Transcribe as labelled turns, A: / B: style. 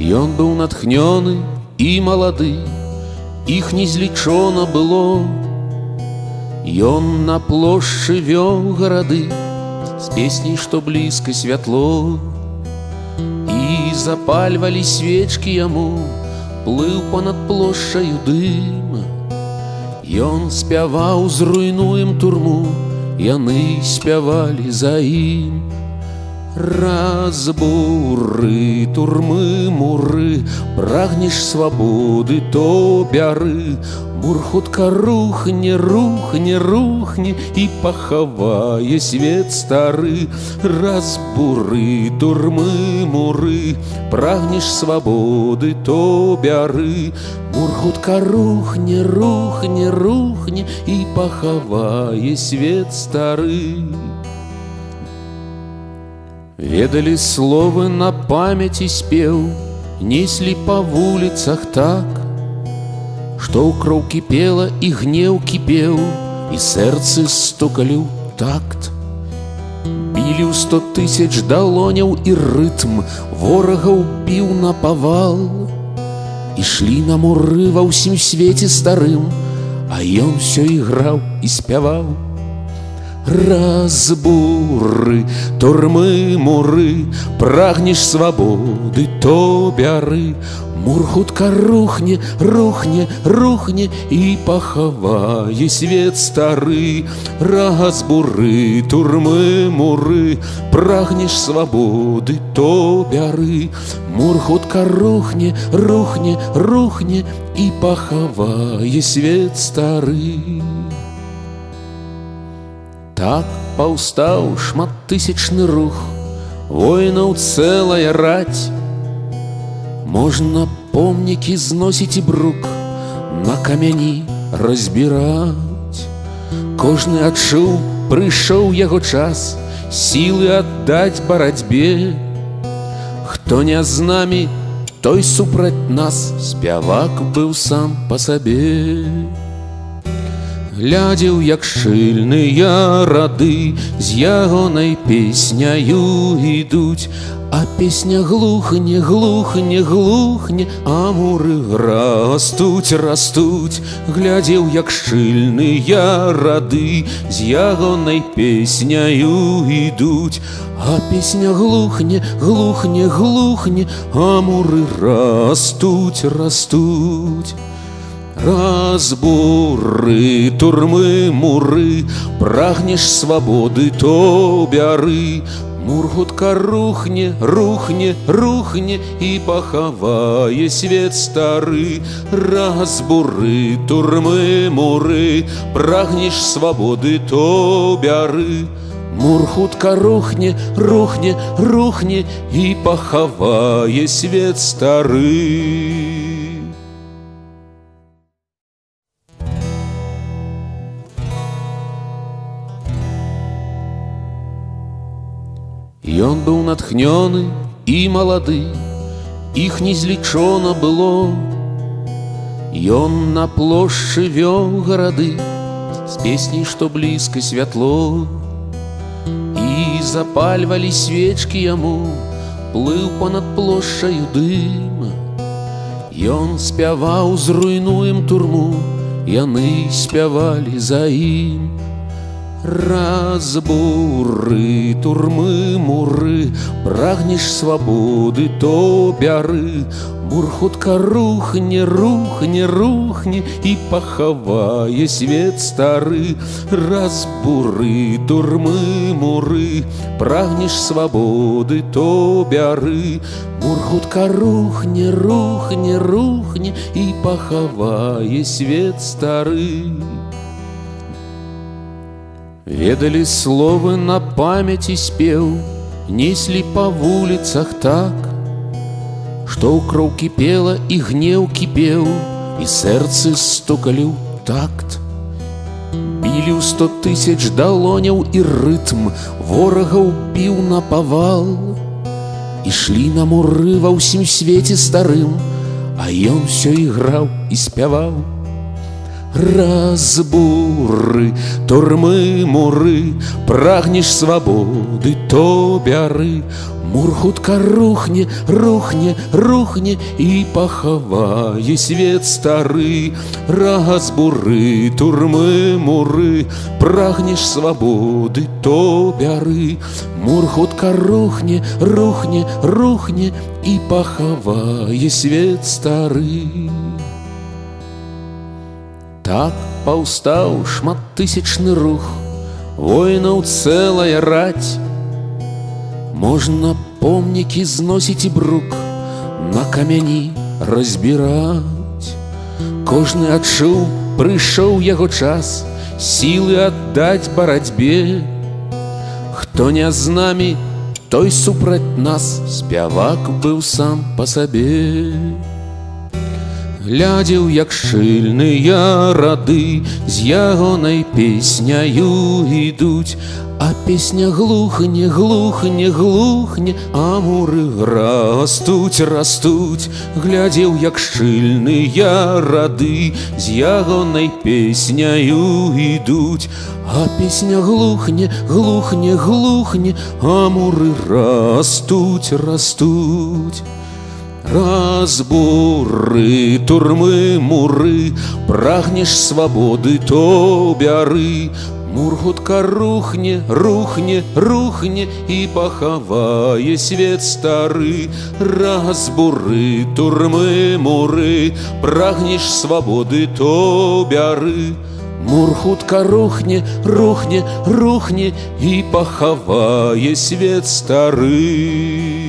A: Ён быў натхнёны і малады, іх не злічона было. Ён на плошчы вёў гарады з песняй, што блізка святло. І запальвалі свечкі яму, плыў понад плошчаю дым. Ён спяваў: зруйнуем турму, яны спявалі за ім. Разбуры турмы муры, прагнеш свабоды, то бяры. Мур хутка рухне, рухне, рухне і пахавае свет стары. Разбуры турмы муры, прагнеш свабоды, то бяры. Мур хутка рухне, рухне, рухне і пахавае свет стары. Ведалі словы на памяці спеў, неслі па вуліцах так, што ў кроў кіпела і гнеў кіпеў, і сэрцы стукалі ў такт. Білі ў 100 000 далоняў і рытм, ворагаў біў напавал. Ішлі на муры ва ўсім свеце старым, а ён усё іграў і спяваў. Разбуры турмы муры, прагнеш свабоды, то бяры. Мур хутка рухне, рухне, рухне і пахавае свет стары. Разбуры турмы муры, прагнеш свабоды, то бяры. Мур хутка рухне, рухне, рухне і пахавае свет стары. Так паўстаў шматтысячны рух, воінаў цэлая раць. Можна помнікі зносіць і брук, на камяні разбіраць. Кожны адчуў, прыйшоў яго час сілы аддаць барацьбе. Хто не з намі, той супраць нас, спявак быў сам па сабе. Глядзеў, як шчыльныя рады з ягонай песняю ідуць, а песня глухне, глухне, глухне, а муры растуць, растуць. Глядзеў, як шчыльныя рады з ягонай песняю ідуць, а песня глухне, глухне, глухне, а муры растуць, растуць. Разбуры турмы муры, прагнеш свабоды, то бяры. Мур хутка рухне, рухне, рухне і пахавае свет стары. Разбуры турмы муры, прагнеш свабоды, то бяры. Мур хутка рухне, рухне, рухне і пахавае свет стары. Ён быў натхнёны і малады, іх не злічона было. Ён на плошчы вёў гарады з песняй, што блізка святло. І запальвалі свечкі яму, плыў понад плошчаю дым. Ён спяваў: зруйнуем турму, яны спявалі за ім. Разбуры турмы муры, прагнеш свабоды, то бяры. Мур хутка рухне, рухне, рухне і пахавае свет стары. Разбуры турмы муры, прагнеш свабоды, то бяры. Мур хутка рухне, рухне, рухне і пахавае свет стары. Ведалі словы на памяці спеў, неслі па вуліцах так, што ў кроў кіпела і гнеў кіпеў, і сэрцы стукалі ў такт. Білі ў 100 000 далоняў і рытм, ворагаў біў напавал. Ішлі на муры ва ўсім свеце старым, а ён усё іграў і спяваў. Разбуры, турмы, муры, прагнеш свабоды, то бяры. Мур хутка рухне, рухне, рухне і пахавае свет стары. Разбуры, турмы, муры, прагнеш свабоды, то бяры. Мур хутка рухне, рухне, рухне і пахавае свет стары. Так паўстаў шматтысячны рух, воінаў цэлая раць. Можна помнікі зносіць і брук, на камяні разбіраць. Кожны адчуў, прыйшоў яго час сілы аддаць барацьбе. Хто не з намі, той супраць нас, спявак быў сам па сабе. Глядзеў, як шчыльныя рады з ягонай песняю ідуць, а песня глухне, глухне, глухне, а муры растуць, растуць. Глядзеў, як шчыльныя рады з ягонай песняю ідуць, а песня глухне, глухне, глухне, а муры растуць, растуць. Разбуры, турмы, муры, прагнеш свабоды, то бяры. Мур хутка рухне, рухне, рухне і пахавае свет стары. Разбуры, турмы, муры, прагнеш свабоды, то бяры. Мур хутка рухне, рухне, рухне і пахавае свет стары.